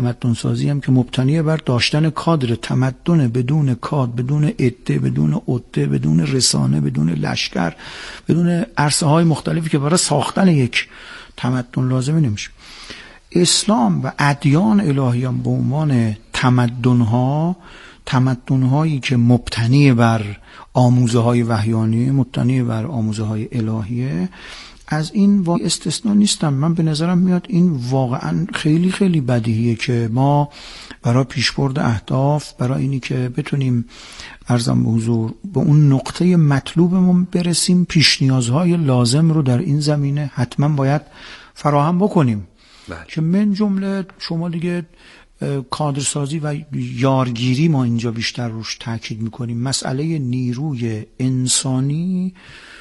تمدن سازی هم که مبتنی بر داشتن کادر تمدن بدون کاد، بدون عده، بدون عده، بدون رسانه، بدون لشکر، بدون عرصه های مختلفی که برای ساختن یک تمدن لازمه نمیشه. اسلام و ادیان الهیان به عنوان تمدن‌هایی که مبتنی بر آموزه های وحیانی، مبتنی بر آموزه های الهیه، از این استثناء نیستم. من به نظرم میاد این واقعا خیلی خیلی بدیهیه که ما برای پیشبرد اهداف، برای اینی که بتونیم عرضم به حضور به اون نقطه مطلوبمون برسیم، پیش نیازهای لازم رو در این زمینه حتما باید فراهم بکنیم. که من جمله شما دیگه کادرسازی و یارگیری ما اینجا بیشتر روش تاکید میکنیم. مسئله نیروی انسانی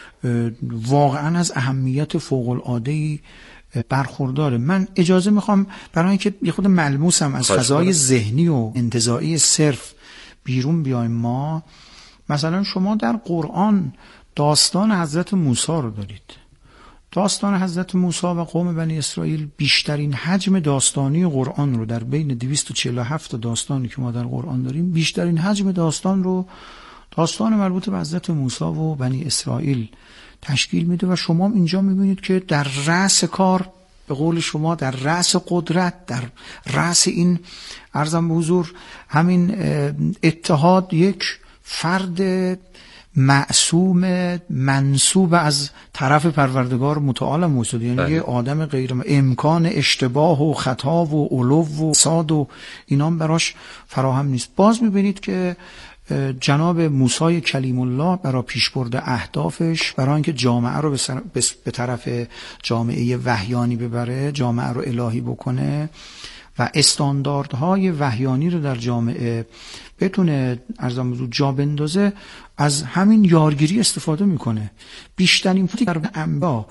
واقعا از اهمیت فوق العاده برخورداره. من اجازه میخوام برای اینکه یه خود ملموسم از فضای ذهنی و انتزاعی صرف بیرون بیایم، ما مثلا شما در قرآن داستان حضرت موسی رو دارید. داستان حضرت موسی و قوم بنی اسرائیل بیشترین حجم داستانی قرآن رو در بین 247 داستانی که ما در قرآن داریم، بیشترین حجم داستان رو داستان مربوط به حضرت موسی و بنی اسرائیل تشکیل میده و شما اینجا میبینید که در رأس کار، به قول شما در رأس قدرت، در رأس این عرضم به حضور همین اتحاد، یک فرد معصوم منسوب از طرف پروردگار متعال موجود، یعنی یه آدم غیر امکان اشتباه و خطا و علو و ساد و اینام براش فراهم نیست. باز میبینید که جناب موسی کلیم الله برای پیشبرد اهدافش، برای اینکه جامعه رو به طرف جامعه وحیانی ببره، جامعه رو الهی بکنه و استانداردهای وحیانی رو در جامعه بتونه ارزم جا بندازه، از همین یارگیری استفاده میکنه. بیشترین فوتی در انبیاء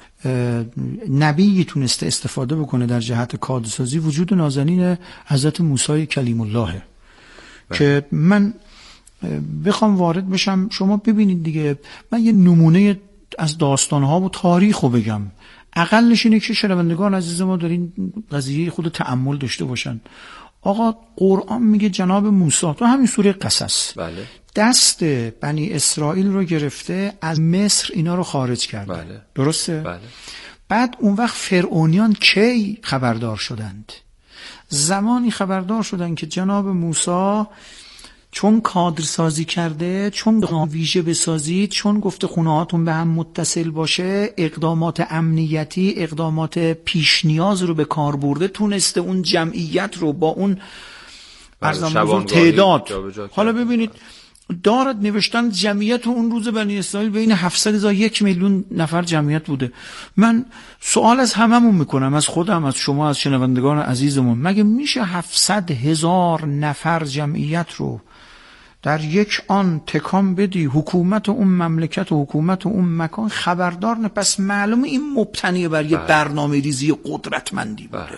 نبی تونسته استفاده بکنه در جهت کادرسازی وجود نازنین حضرت موسی کلیم الله که من بخوام وارد بشم. شما ببینید دیگه، من یه نمونه از داستانها و تاریخ رو بگم، اقلش اینه که شنوندگان عزیز ما در این قضیه خود تأمل داشته باشن. آقا قرآن میگه جناب موسی تو همین سوره قصص دست بنی اسرائیل رو گرفته، از مصر اینا رو خارج کرده. درسته؟ بعد اون وقت فرعونیان کی خبردار شدند؟ زمانی خبردار شدند که جناب موسی چون کادر سازی کرده، چون ویژه بسازید، چون گفته خونه هاتون به هم متصل باشه، اقدامات امنیتی، اقدامات پیش نیاز رو به کار برده، تونسته اون جمعیت رو با اون ارزان تعداد. حالا ببینید دارد نوشتن جمعیت اون روز بنی اسرائیل بین 700 تا 1 میلیون نفر جمعیت بوده. من سوال از هممون میکنم، از خودم، از شما، از شنوندگان عزیزمون، مگه میشه 700,000 نفر جمعیت رو در یک آن تکان بدی؟ حکومت اون مملکت و حکومت اون مکان خبردار نه. پس معلومه این مبتنی بر یه برنامه ریزی قدرتمندی بوده.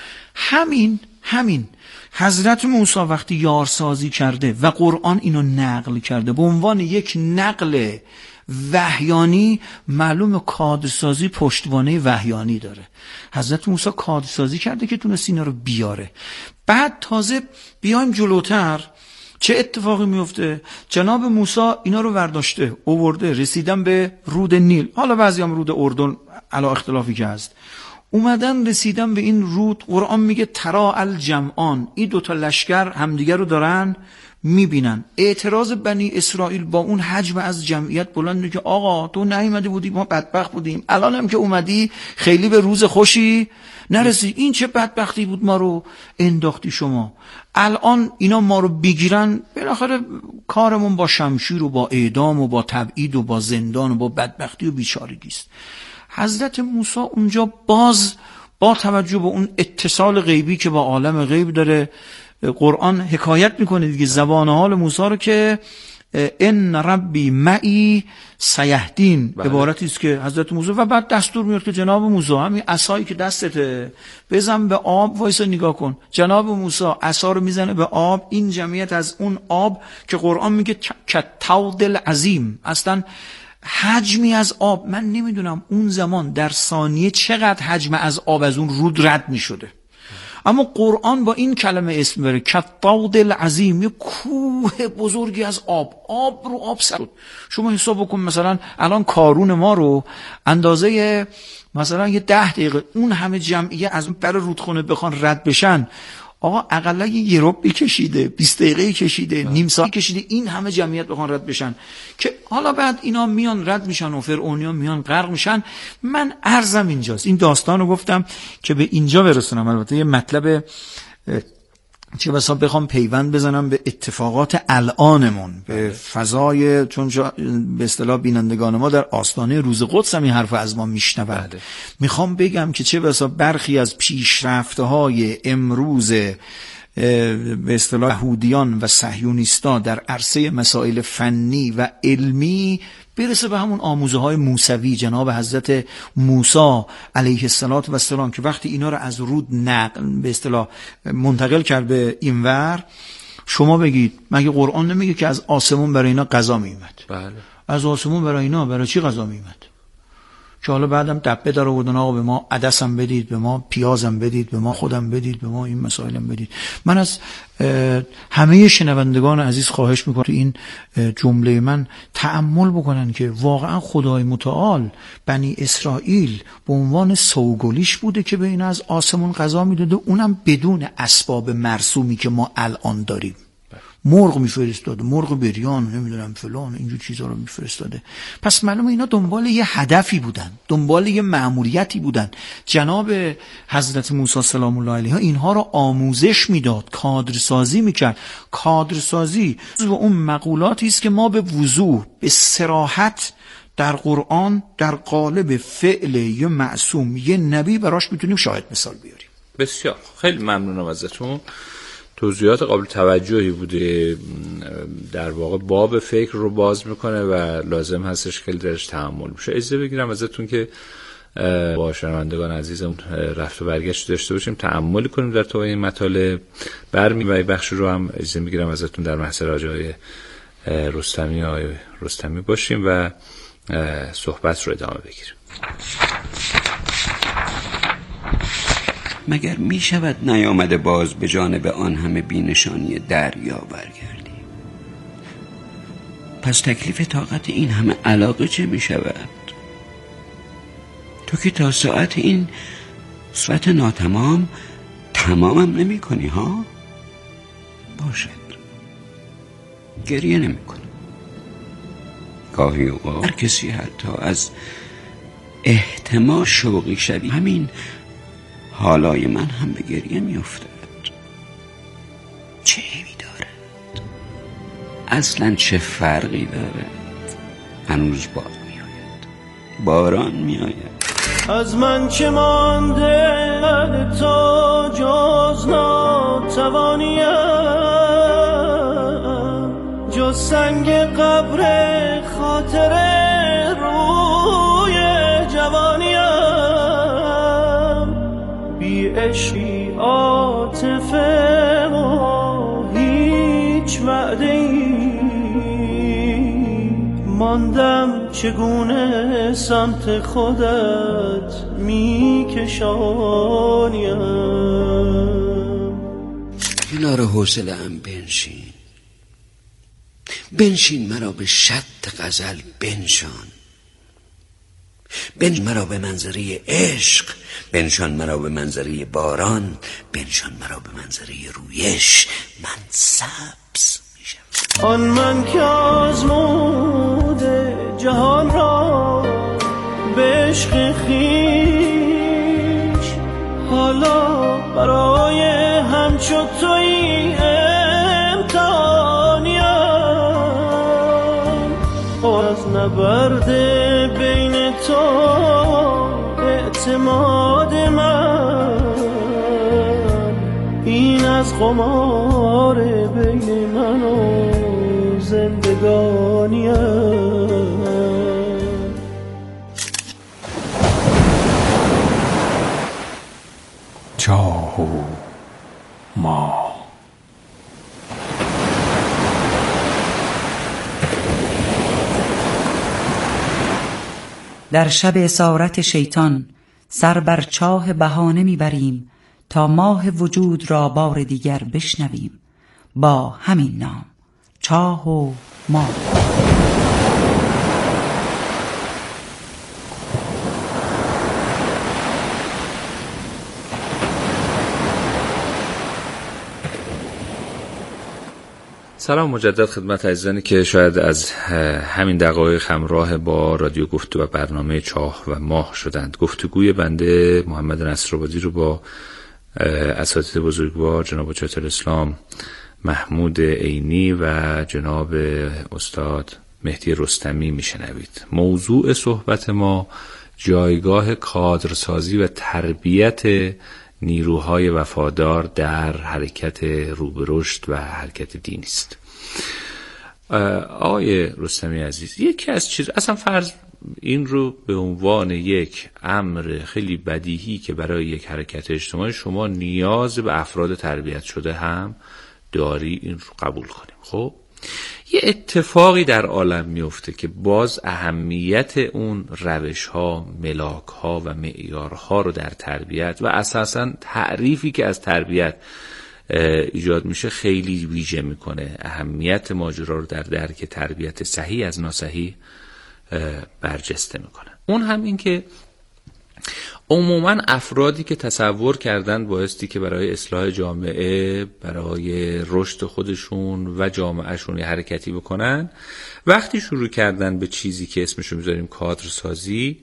همین حضرت موسی وقتی یارسازی کرده و قرآن اینو نقل کرده به عنوان یک نقل وحیانی، معلوم کادرسازی پشتوانه وحیانی داره. حضرت موسی کادرسازی کرده که تونست اینا رو بیاره. بعد تازه بیایم جلوتر، چه اتفاقی میفته؟ جناب موسی اینا رو ورداشته آورده، رسیدن به رود نیل، حالا بعضی هم رود اردن علا اختلافی که هست، اومدن رسیدن به این رود. قرآن میگه ترا الجمعان، این دوتا لشکر همدیگر رو دارن میبینن. اعتراض بنی اسرائیل با اون حجم از جمعیت بلنده که آقا تو نیومده بودی، ما بدبخت بودیم، الان هم که اومدی خیلی به روز خوشی نرسی. این چه بدبختی بود ما رو انداختی شما، الان اینا ما رو بگیرن، بالاخره کارمون با شمشیر و با اعدام و با تبعید و با زندان و با بدبختی و بیچارگی است. حضرت موسی اونجا باز با توجه به اون اتصال غیبی که با عالم غیب داره، قرآن حکایت میکنه دیگه زبان حال موسی رو که ان ربی معی سیهدین، عبارتی است که حضرت موسی و بعد دستور میاد که جناب موسی همین عصایی که دستته بزن به آب، وایسا نگاه کن. جناب موسی عصا رو میزنه به آب، این جمعیت از اون آب که قرآن میگه کالطود العظیم، اصلا حجمی از آب، من نمیدونم اون زمان در ثانیه چقدر حجم از آب از اون رود رد میشده. اما قرآن با این کلمه اسم بره، کالطود العظیم، یه کوه بزرگی از آب رو آب شد. شما حساب بکن مثلا الان کارون ما رو اندازه مثلا یه 10 دقیقه اون همه جمعیه از بر رودخونه بخوان رد بشن، آقا اقلا یه ربعی کشیده، 20 دقیقه کشیده، نیم ساعت کشیده این همه جمعیت بخوان رد بشن، که حالا بعد اینا میان رد میشن و فرعونیا میان غرق میشن. من عرضم اینجاست، این داستانو گفتم که به اینجا برسونم. البته یه مطلب چه بسا بخوام پیوند بزنم به اتفاقات الانمون، به فضای، چون به اصطلاح بینندگان ما در آستانه روز قدس هم این حرف از ما میشنوند. میخوام بگم که چه بسا برخی از پیشرفت‌های امروز به اصطلاح یهودیان و صهیونیستا در عرصه مسائل فنی و علمی برسه به همون آموزه های موسوی جناب حضرت موسی علیه السلام، که وقتی اینا رو از رود به اصطلاح منتقل کرد به اینور، شما بگید مگه قرآن نمیگه که از آسمون برای اینا غذا میومد؟ بله. از آسمون برای اینا برای چی غذا میومد؟ که حالا بعدم دبه در آوردن، آقا به ما عدسم بدید، به ما پیازم بدید، به ما خودم بدید، به ما این مسائلم بدید. من از همه شنوندگان عزیز خواهش میکنم این جمله من تأمل بکنن که واقعا خدای متعال بنی اسرائیل به عنوان سوگلیش بوده که به اینا از آسمون غذا میداده، اونم بدون اسباب مرسومی که ما الان داریم. مرغ میفرستاده، مرغ بریان، نمیدونم فلان، اینجور چیزا رو میفرستاده. پس معلومه اینا دنبال یه هدفی بودن، دنبال یه مأموریتی بودن. جناب حضرت موسی سلام الله علیه اینها رو آموزش میداد، کادرسازی میکرد. کادرسازی و اون مقولاتی است که ما به وضوح، به صراحت در قرآن در قالب فعل یه معصوم، یه نبی براش میتونیم شاهد مثال بیاریم. بسیار خیلی ممنونم ازتون. توضیحات قابل توجهی بوده، در واقع باب فکر رو باز میکنه و لازم هستش خیلی درش تحمل بشه. اجازه بگیرم ازتون که با شنوندگان عزیزم رفت و برگشت داشته باشیم، تأمل کنیم در تو این مطالب. و بخش رو هم اجازه میگیرم ازتون در محضر آقای رستمی باشیم و صحبت رو ادامه بگیریم. مگر می شود نیامده باز به جانب آن همه بینشانی دریا برگردی؟ پس تکلیف طاقت این همه علاقه چه می شود؟ تو که تا ساعت این صفت ناتمام تمامم نمی کنی ها؟ باشد، گریه نمی کنی. گاهی اوقات هر کسی حتی از احتما شوقی شدی، همین حالای من هم به گریه می افتد. چه عیبی دارد؟ اصلا چه فرقی دارد؟ هنوز باد می آید، باران می آید. از من چه مانده تا جز ناتوانیم، جز سنگ قبر خاطر روی جوانیم. بی عشقی عاطفه و هیچ وعده ای، ماندم چگونه سمت خودت میکشانیم. کنار حوصله ام بنشین مرا به شط غزل بنشان مرا به منظره عشق، بنشان مرا به منظره باران، بنشان مرا به منظره رویش. من سبز میشم. آن من که آزموده جهان را به عشق خویش، حالا برای همچو تویی امتحانیم. از نبرد بین تو اعتماد من، این از قمار بین من و زندگانیم. جاه و ما در شب اسارت شیطان سر بر چاه بهانه میبریم تا ماه وجود را بار دیگر بشنویم با همین نام، چاه و ماه. سلام مجدد خدمت عزیزانی که شاید از همین دقایق همراه با رادیو گفتگو و برنامه چاه و ماه شدند. گفتگوی بنده محمد نصرآبادی رو با اساتید بزرگوار جناب حجت الاسلام محمود عینی و جناب استاد مهدی رستمی میشنوید. موضوع صحبت ما جایگاه کادرسازی و تربیت نیروهای وفادار در حرکت رو به رشد و حرکت دینی است. آقای رستمی عزیز، یکی از چیز اصلا فرض این رو به عنوان یک امر خیلی بدیهی که برای یک حرکت اجتماعی شما نیاز به افراد تربیت شده هم داری، این رو قبول کنیم. خب یه اتفاقی در عالم میفته که باز اهمیت اون روش‌ها، ملاک‌ها و معیارها رو در تربیت و اساساً تعریفی که از تربیت ایجاد میشه خیلی ویژه میکنه. اهمیت ماجرا رو در درک تربیت صحیح از ناصحیح برجسته میکنه. اون هم این که عموماً افرادی که تصور کردن بایستی که برای اصلاح جامعه، برای رشد خودشون و جامعهشون حرکتی بکنن، وقتی شروع کردن به چیزی که اسمشو میذاریم کادرسازی،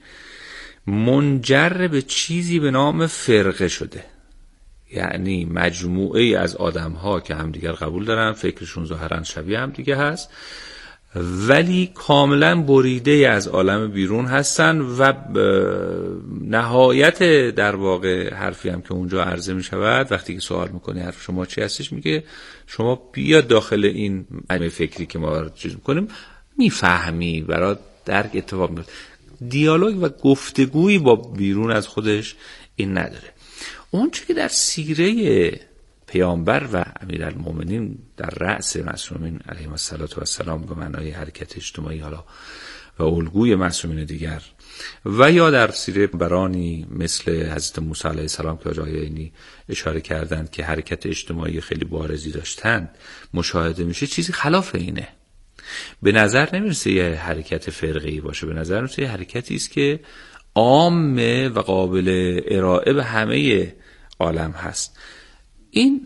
منجر به چیزی به نام فرقه شده. یعنی مجموعه از آدم‌ها که همدیگر قبول دارن، فکرشون ظاهراً شبیه همدیگه هست، ولی کاملا بریده از عالم بیرون هستن و نهایت در واقع حرفی هم که اونجا عرضه می شود وقتی که سوال میکنی حرف شما چی هستش، میگه شما بیا داخل این مجموعه فکری که ما چیز میکنیم، میفهمی، برای درک اتفاق میفته. دیالوگ و گفتگویی با بیرون از خودش این نداره. اون چی که در سیره پیامبر و امیرالمومنین در رأس معصومین علیهم السلام به معنای حرکت اجتماعی حالا و الگوی معصومین دیگر و یا در سیره برانی مثل حضرت موسی علیه السلام که آقای عینی اشاره کردند که حرکت اجتماعی خیلی بارزی داشتند، مشاهده میشه چیزی خلاف اینه. به نظر نمیرسه یه حرکت فرقه‌ای باشه، به نظر میرسه یه حرکتی است که عامه و قابل ارائه به همه عالم هست. این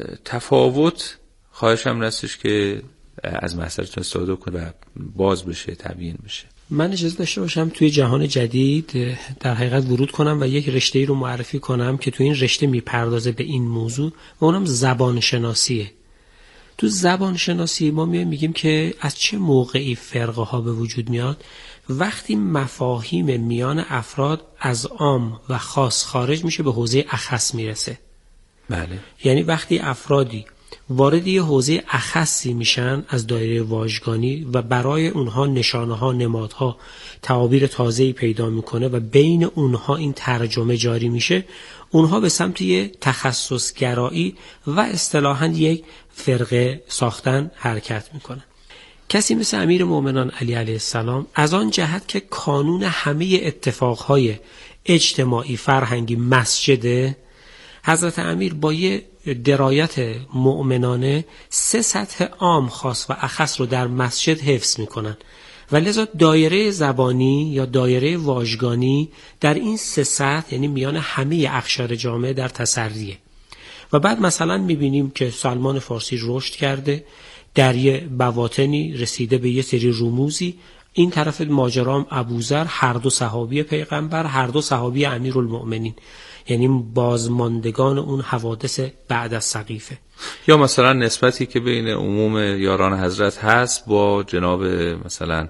تفاوت خواهشم هستش که از محضرتون استفاده کنه و باز بشه، تبیین بشه. من اجازه داشته باشم توی جهان جدید در حقیقت ورود کنم و یک رشته‌ای رو معرفی کنم که توی این رشته میپردازه به این موضوع و اونم زبان شناسیه. تو زبان شناسی ما میگیم که از چه موقعی فرقه ها به وجود میاد؟ وقتی مفاهیم میان افراد از عام و خاص خارج میشه به حوزه اخص میرسه. بله. یعنی وقتی افرادی وارد یه حوزه اخصی میشن از دایره واژگانی و برای اونها نشانه‌ها، نمادها، تعابیر تازه‌ای پیدا میکنه و بین اونها این ترجمه جاری میشه، اونها به سمت یه تخصص گرایی و اصطلاحاً یک فرقه ساختن حرکت میکنن. کسی مثل امیر مومنان علی علیه السلام از آن جهت که کانون همه اتفاقهای اجتماعی فرهنگی مسجده، حضرت امیر با یه درایت مؤمنانه 3 سطح عام، خاص و اخص رو در مسجد حفظ میکنن و لذا دایره زبانی یا دایره واژگانی در این 3 سطح، یعنی میان همه اقشار جامعه، در تسریه. و بعد مثلا میبینیم که سلمان فارسی رشد کرده، در یه بواطنی رسیده به یه سری رموزی. این طرف ماجرام ابوذر، هر دو صحابی پیغمبر، هر دو صحابی امیرالمؤمنین، یعنی بازماندگان اون حوادث بعد از سقیفه. یا مثلا نسبتی که بین عموم یاران حضرت هست با جناب مثلا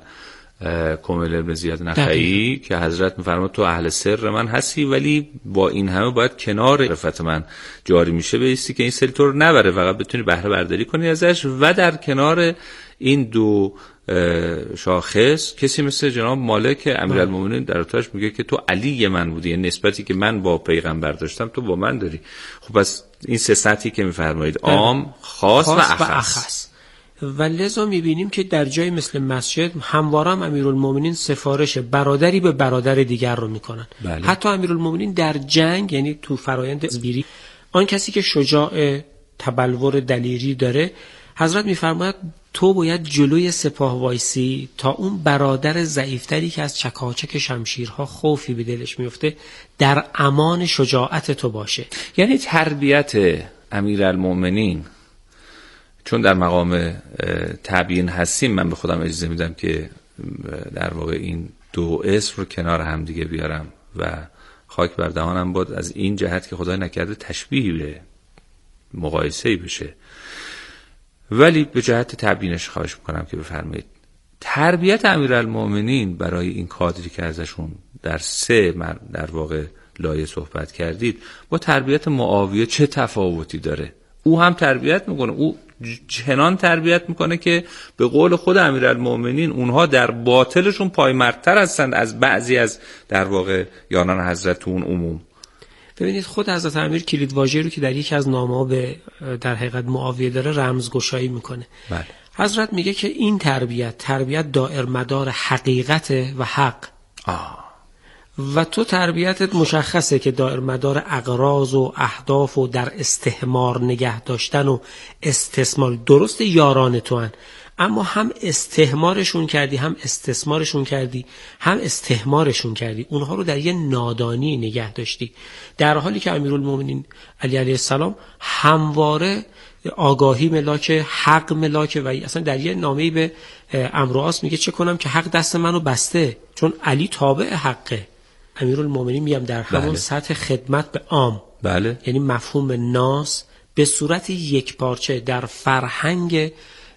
کمیل بن زیاد نخعی که حضرت میفرماد تو اهل سر من هستی، ولی با این همه باید کنار رفت من جاری میشه بایستی که این سری تو رو نبره، فقط بتونی بهره برداری کنی ازش. و در کنار این دو شاخص کسی مثل جناب مالک امیرالمومنین در اتاش میگه که تو علی من بودی، یعنی نسبتی که من با پیغمبر داشتم تو با من داری. خب پس این 3 سطحی که میفرمایید عام، خاص و اخص. و لذا میبینیم که در جای مثل مسجد همواره امیرالمومنین سفارش برادری به برادر دیگر رو میکنن. بله. حتی امیرالمومنین در جنگ، یعنی تو فرایند زبیری آن کسی که شجاع تبلور دلیری داره، حضرت میفرماید تو باید جلوی سپاه وایسی تا اون برادر ضعیفتری که از چکاچک شمشیرها خوفی به دلش میفته در امان شجاعت تو باشه. یعنی تربیت امیرالمؤمنین، چون در مقام تبیین هستیم، من به خودم اجازه میدم که در واقع این دو اسم رو کنار هم دیگه بیارم و خاک بر دهانم باد از این جهت که خدای نکرده تشبیهی به مقایسه‌ای بشه، ولی به جهت تبیینش خواهش میکنم که بفرمایید. تربیت امیرالمؤمنین برای این کادری که ازشون در در واقع لایه صحبت کردید با تربیت معاویه چه تفاوتی داره؟ او هم تربیت میکنه، او چنان تربیت میکنه که به قول خود امیرالمؤمنین اونها در باطلشون پایمردتر هستند از بعضی از در واقع یاران حضرت تو اون عموم. ببینید خود حضرت امیر کلیدواژه‌ای رو که در یکی از نامه‌ها به در حقیقت معاویه داره رمزگشایی میکنه. بله. حضرت میگه که این تربیت دائر مدار حقیقت و حق. و تو تربیتت مشخصه که دائر مدار اغراض و اهداف و در استحمار نگه داشتن و استثمار. درست یاران تو هن، اما هم استحمارشون کردی، هم استثمارشون کردی، هم استحمارشون کردی، اونها رو در یه نادانی نگه داشتی، در حالی که امیرالمومنین علی علیه السلام همواره آگاهی ملاک، حق ملاک. و اصلا در یه نامه‌ای به عمرو عاص میگه چه کنم که حق دست منو بسته، چون علی تابع حقه. امیرالمومنین میگم در همون سطح خدمت به عام، بله، یعنی مفهوم ناس به صورت یک پارچه در فرهنگ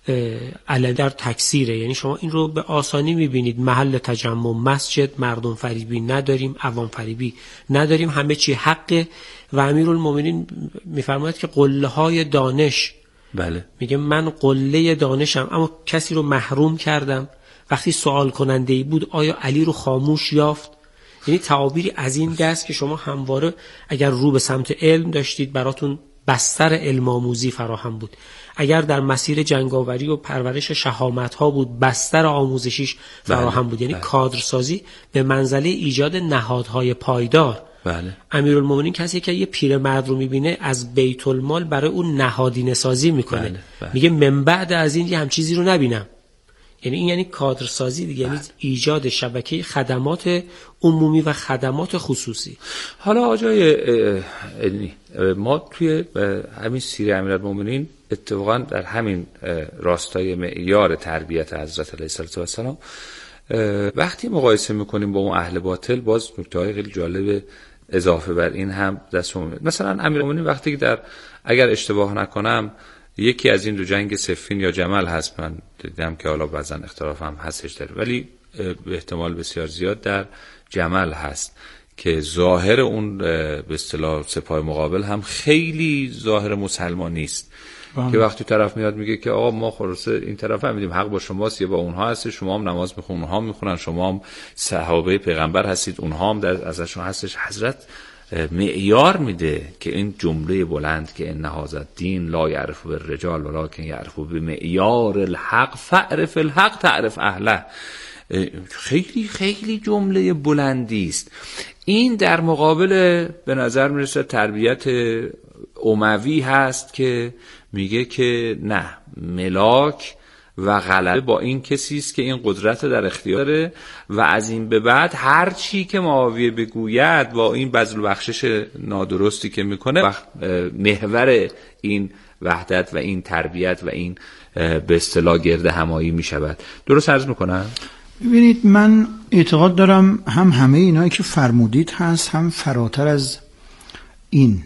علم در تکثیره. یعنی شما این رو به آسانی میبینید، محل تجمع مسجد، مردم فریبی نداریم، عوام فریبی نداریم، همه چی حقه. و امیرالمومنین میفرماید که قله های دانش، بله، میگه من قله دانشم اما کسی رو محروم کردم. وقتی سوال کننده ای بود آیا علی رو خاموش یافت؟ یعنی تعابیری از این دست که شما همواره اگر رو به سمت علم داشتید براتون بستر علم آموزی فراهم بود، اگر در مسیر جنگاوری و پرورش شهامت ها بود بستر آموزشیش فراهم بود. یعنی کادرسازی به منزله ایجاد نهادهای پایدار. بله. امیرالمومنین کسی که یه پیرمرد رو میبینه از بیت المال برای اون نهادینه سازی میکنه. میگه من بعد از این یه هم چیزی رو نبینم. یعنی این یعنی کادرسازی دیگه، یعنی ایجاد شبکه خدمات عمومی و خدمات خصوصی. حالا آقای علمی، ما توی همین سیره امیرالمومنین اتفاقا در همین راستای معیار تربیت حضرت علیه السلام وقتی مقایسه میکنیم با اون اهل باطل، باز نکته‌های خیلی جالب اضافه بر این هم دستمون میاد. مثلا امیرالمومنین وقتی که اگر اشتباه نکنم یکی از این دو جنگ صفین یا جمل هست، من دیدم که حالا بعضن اختلاف هم هستش داره، ولی به احتمال بسیار زیاد در جمل هست که ظاهر اون به اصطلاح سپاه مقابل هم خیلی ظاهر مسلمان نیست. که وقتی طرف میاد میگه که آقا ما خلاص این طرف هم میدیم حق با شماست، یا با اونها هست، شما هم نماز میخونن اونها میخونن، شما هم صحابه پیغمبر هستید اونها هم ازشون هستش. حضرت معیار میده که این جمله بلند که ان هذا الدین لا یعرف بالرجال ولکن یعرف بمعیار الحق فاعرف الحق تعرف اهله. خیلی خیلی جمله بلندی است. این در مقابل به نظر میرسه تربیت اموی هست که میگه که نه، ملاک و غلبه با این کسی است که این قدرت در اختیار داره و از این به بعد هر چی که معاویه بگوید با این بذل و بخشش نادرستی که میکنه محور این وحدت و این تربیت و این به اصطلاح گرد همایی میشود. درست عرض میکنم؟ ببینید من اعتقاد دارم هم همه اینایی که فرمودید هست، هم فراتر از این.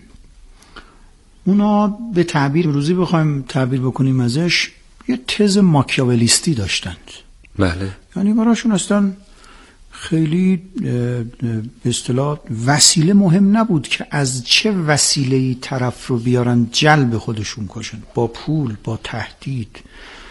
اونا به تعبیر روزی بخوایم تعبیر بکنیم ازش یه تز ماکیاولیستی داشتند. بله. یعنی براشون اصلا خیلی به اصطلاح وسیله مهم نبود که از چه وسیله‌ای طرف رو بیارن جلب خودشون کشن، با پول، با تهدید.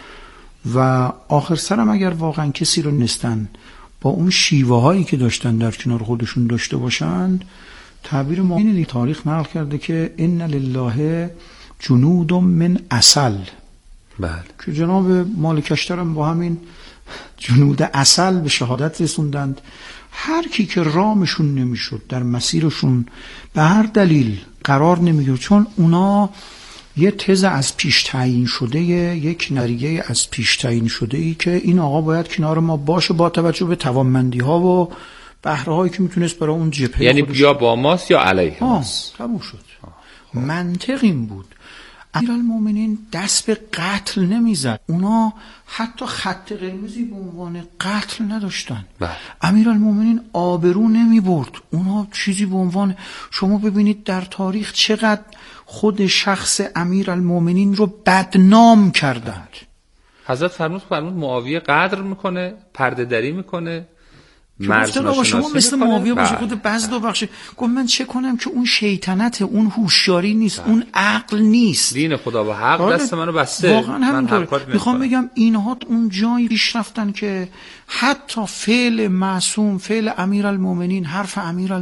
و آخر سرم اگر واقعا کسی رو نستن با اون شیوه هایی که داشتن در کنار خودشون داشته باشند، تعبیر ما اینه، تاریخ نقل کرده که ان لله جنود من عسل. بله. که جناب مالکشتر هم با همین جنود عسل به شهادت رسوندند. هر کی که رامشون نمیشد در مسیرشون به هر دلیل قرار نمیگیره، چون اونا یه تز از پیش تعیین شده، یک نظریه از پیش تعیین شده ای که این آقا باید کنار ما باشه با توجه به توانمندی ها و بهره هایی که میتونست برای اون جبهه، یعنی یا با ماست یا علیه ماست. تموم شد. منطق این بود. امیرالمومنین دست به قتل نمیزد، اونا حتی خط قرمزی به عنوان قتل نداشتن. امیرالمومنین آبرو نمی برد، اونا چیزی به عنوان، شما ببینید در تاریخ چقدر خود شخص امیرالمومنین رو بدنام کردند. حضرت فرمود معاویه قدر میکنه، پرده دری میکنه، شما مثل معاویه باشه، خود بعض دو بخشه. گفت من چه کنم که اون شیطنت، اون هوشیاری نیست، اون عقل نیست. دین خدا و حق دست منو بسته. واقعا همینطوره. میخوام بگم اینها اون جایی پیش رفتن که حتی فعل معصوم، فعل امیرالمومنین، حرف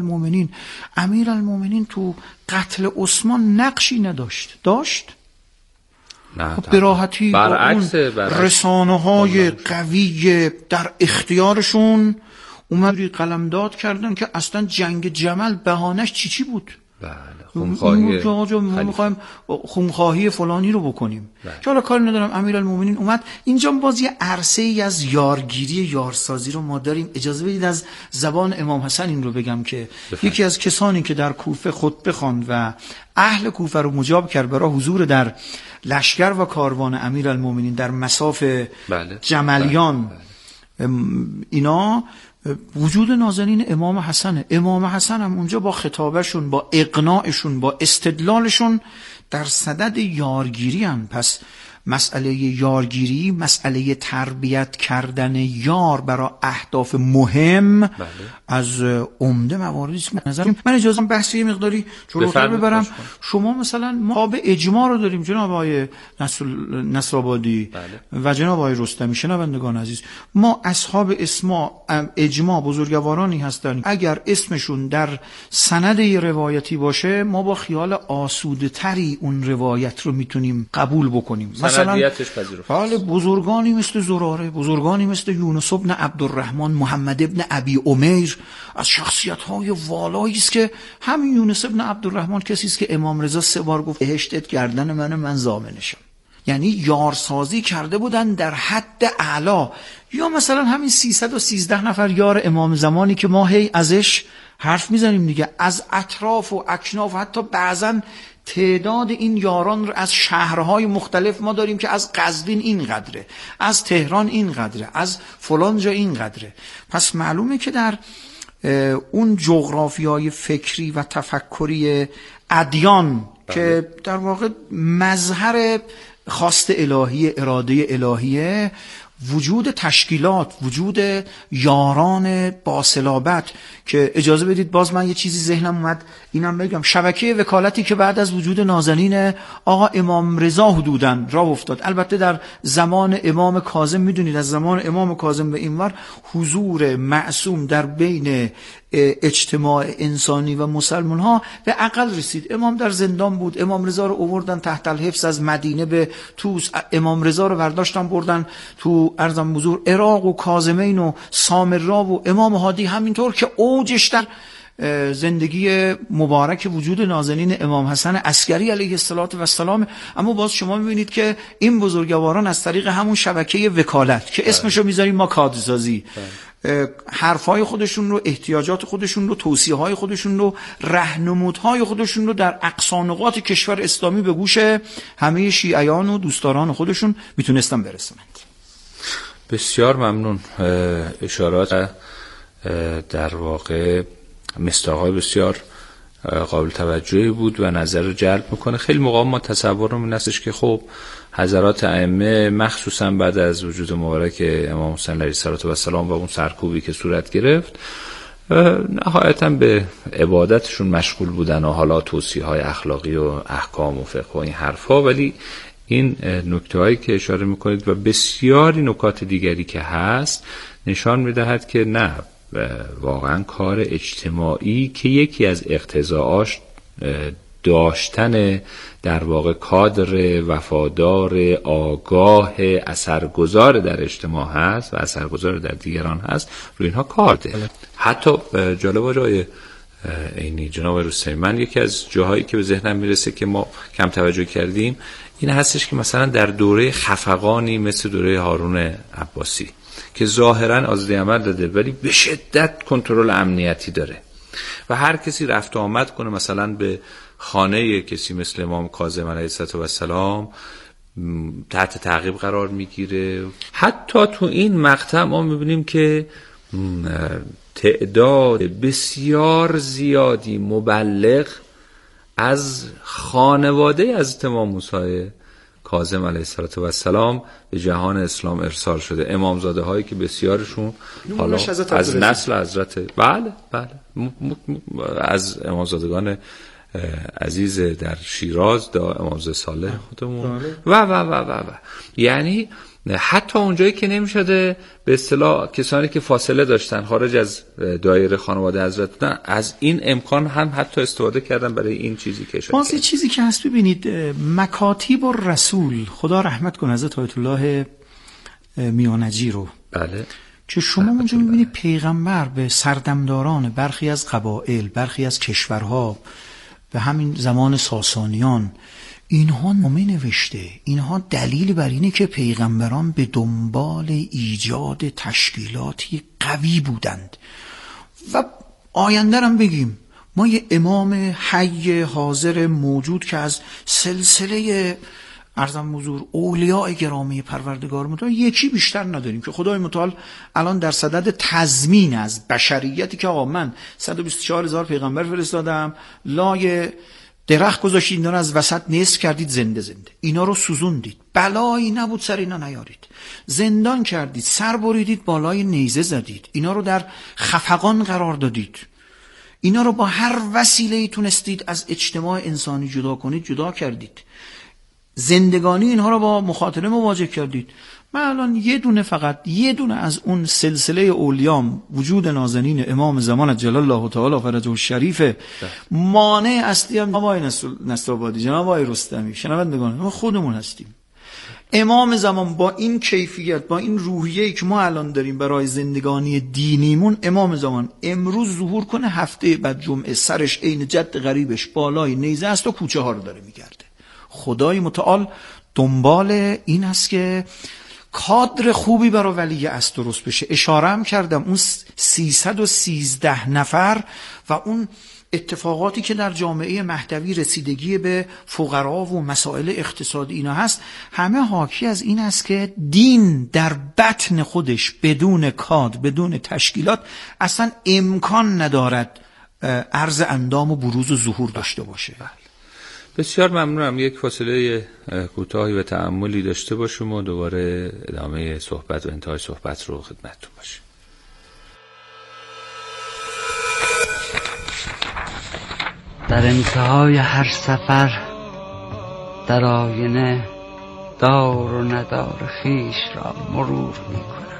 امیرالمومنین تو قتل عثمان نقشی نداشت. داشت؟ نه. به راحتی برعکس رسانه‌های قوی در اختیارشون اومدی قلمداد کردن که اصلا جنگ جمل بهانش چی بود؟ بله، خونخواهی، ما میخوایم خونخواهی فلانی رو بکنیم. که حالا کاری ندارم، امیرالمومنین اومد اینجا. باز یه عرصه ای از یارگیری، یارسازی رو ما داریم. اجازه بدید از زبان امام حسن این رو بگم که یکی از کسانی که در کوفه خطبه خواند و اهل کوفه رو مجاب کرد برای حضور در لشکر و کاروان امیرالمومنین در مساف جملیان، اینا وجود نازنین امام حسنه. امام حسن هم اونجا با خطابشون، با اقناعشون، با استدلالشون در صدد یارگیری هم. پس مسئله یارگیری، مسئله تربیت کردن یار برای اهداف مهم از عمده مواردی است. من اجازه بحثی مقداری جلوتر ببرم. شما مثلا ما به اجماع رو داریم، جناب آقای نصرآبادی و جناب آقای رستمی، شنوندگان عزیز، ما اصحاب اجماع بزرگوارانی هستند اگر اسمشون در سند روایتی باشه ما با خیال آسوده تری اون روایت رو میتونیم قبول بکنیم. مثلا بزرگانی مثل زراره، بزرگانی مثل یونس ابن عبدالرحمن، محمد ابن ابی امیر، از شخصیت‌های والایی است که همین یونس ابن عبدالرحمن کسی است که امام رضا 3 بار گفت بهشتت گردن من ضامنشم. یعنی یارسازی کرده بودن در حد اعلا. یا مثلا همین 313 نفر یار امام زمانی که ما هی ازش حرف میزنیم دیگه، از اطراف و اکناف، حتی بعضن تعداد این یاران رو از شهرهای مختلف ما داریم که از قزوین این قدره، از تهران این قدره، از فلان جا این قدره. پس معلومه که در اون جغرافیای فکری و تفکری ادیان که در واقع مظهر خواست الهی، اراده الهیه، وجود تشکیلات، وجود یاران باصلابت، که اجازه بدید باز من یه چیزی ذهنم اومد اینم بگم. شبکه وکالتی که بعد از وجود نازنین آقا امام رضا حدوداً راه افتاد، البته در زمان امام کاظم، میدونید از زمان امام کاظم به اینور حضور معصوم در بین اجتماع انسانی و مسلمان ها به عقل رسید. امام در زندان بود، امام رضا رو آوردن تحت الحفظ از مدینه به توس، امام رضا رو برداشتن بردن تو ارزم بزرگ عراق و کاظمین و سامرا و امام هادی همینطور که اوجش در زندگی مبارک وجود نازنین امام حسن عسکری علیه السلام. اما باز شما میبینید که این بزرگواران از طریق همون شبکه وکالت که اسمشو میذاریم ما کادرسازی، حرفای خودشون رو، احتیاجات خودشون رو، توصیه‌های خودشون رو، راهنمودهای خودشون رو در اقصا نقاط کشور اسلامی به گوش همه شیعیان و دوستداران خودشون میتونستن برسونند. بسیار ممنون. اشارات در واقع مصداق‌های بسیار قابل توجهی بود و نظر رو جلب میکنه. خیلی موقع ما تصورمون این هستش که خب حضرات ائمه مخصوصا بعد از وجود مبارک امام حسین علیه السلام و اون سرکوبی که صورت گرفت نهایتا به عبادتشون مشغول بودن و حالا توصیه‌های اخلاقی و احکام و فقه و این حرفا، ولی این نکته‌هایی که اشاره میکنید و بسیاری نکات دیگری که هست نشان میدهد که نه، واقعا کار اجتماعی که یکی از اقتضاعاش داشتن در واقع کادر وفادار، آگاه، اثرگذار در اجتماع هست و اثرگذار در دیگران هست، روی اینها کار ده. حتی جالب آقای اینی جناب رستمی. من یکی از جاهایی که به ذهنم میرسه که ما کم توجه کردیم این هستش که مثلا در دوره خفقانی مثل دوره هارون عباسی که ظاهرا آزادی عمل داده ولی به شدت کنترل امنیتی داره و هر کسی رفت و آمد کنه مثلا به خانه کسی مثل امام کاظم علیه السلام تحت تعقیب قرار میگیره. حتی تو این مقطع ما میبینیم که تعداد بسیار زیادی مبلغ از خانواده از امام موسی کاظم علیه السلام به جهان اسلام ارسال شده. امامزاده هایی که بسیارشون حالا از نسل حضرت بله از امامزادگان عزیز در شیراز دا امامزاده صالح خودمون و یعنی حتی اونجایی که نمیشده به اصطلاح کسانی که فاصله داشتن خارج از دایره خانواده حضرت بودن از این امکان هم حتی استفاده کردن برای این چیزی که اشاره کردن. چیزی که هست ببینید مکاتیب الرسول خدا رحمت کنه حضرت آیت الله میانجی رو بله که شما اونجا میبینید پیغمبر به سردمداران برخی از قبایل برخی از کشورها به همین زمان ساسانیان اینها نامه نوشته. اینها دلیل بر اینه که پیغمبران به دنبال ایجاد تشکیلاتی قوی بودند و آینده هم بگیم ما یه امام حی حاضر موجود که از سلسله ارزم حضور اولیاء گرامی پروردگار متعال یکی بیشتر نداریم که خدای متعال الان در صدد تضمین از بشریتی که آقا من 124,000 پیغمبر فرستادم لای درخت گذاشتید اینا رو از وسط نصف کردید زنده اینا رو سوزوندید بلایی نبود سر اینا نیارید زندان کردید سر بریدید بالای نیزه زدید اینا رو در خفقان قرار دادید اینا رو با هر وسیله‌ای تونستید از اجتماع انسانی جدا کنید جدا کردید زندگانی اینها رو با مخاطره مواجه کردید. من الان فقط یه دونه از اون سلسله اولیام وجود نازنین امام زمان جلال الله تعالی فرجه الشریف مانع اصلی هم آقای نصرآبادی جناب آقای رستمی شنوندگان ما خودمون هستیم. امام زمان با این کیفیت با این روحیه‌ای که ما الان داریم برای زندگانی دینیمون امام زمان امروز ظهور کنه هفته بعد جمعه سرش عین جد غریبش بالای نیزه است و کوچه ها رو داره میگرده. خدای متعال دنبال این است که کادر خوبی برای ولی عصر درست بشه. اشاره هم کردم اون 313 نفر و اون اتفاقاتی که در جامعه مهدوی رسیدگی به فقرا و مسائل اقتصادی اینا هست همه حاکی از این است که دین در بطن خودش بدون کادر بدون تشکیلات اصلا امکان ندارد عرض اندام و بروز و ظهور داشته باشه. بسیار ممنونم. یک فاصله کوتاهی و تأملی داشته باشیم و دوباره ادامه صحبت و انتهای صحبت رو خدمتتون باشیم. در انتهای هر سفر در آینه دار و ندار خیش را مرور می کنم.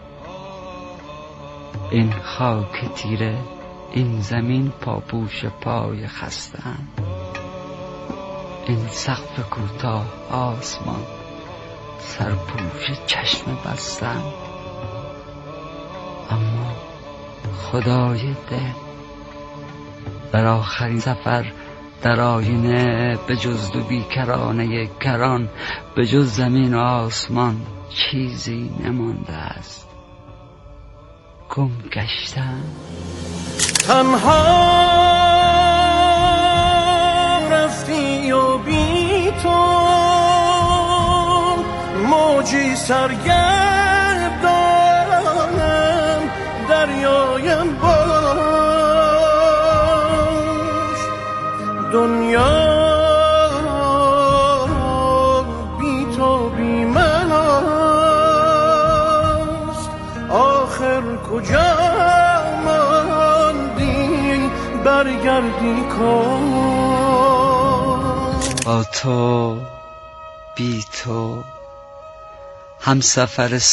این خاک تیره این زمین پاپوش پای خسته‌ام این سقف کوتاه آسمان سرپوش چشم بستم اما خدای دل در آخرین سفر در آینه به جز دو بیکرانه کران به جز زمین و آسمان چیزی نمانده است. گم گشتم تنها رفتی و بی تو موجی سرگردانم دریایم باش دنیا بی تو بی من است آخر کجا ماندی برگردی کن با تو بی تو هم سفر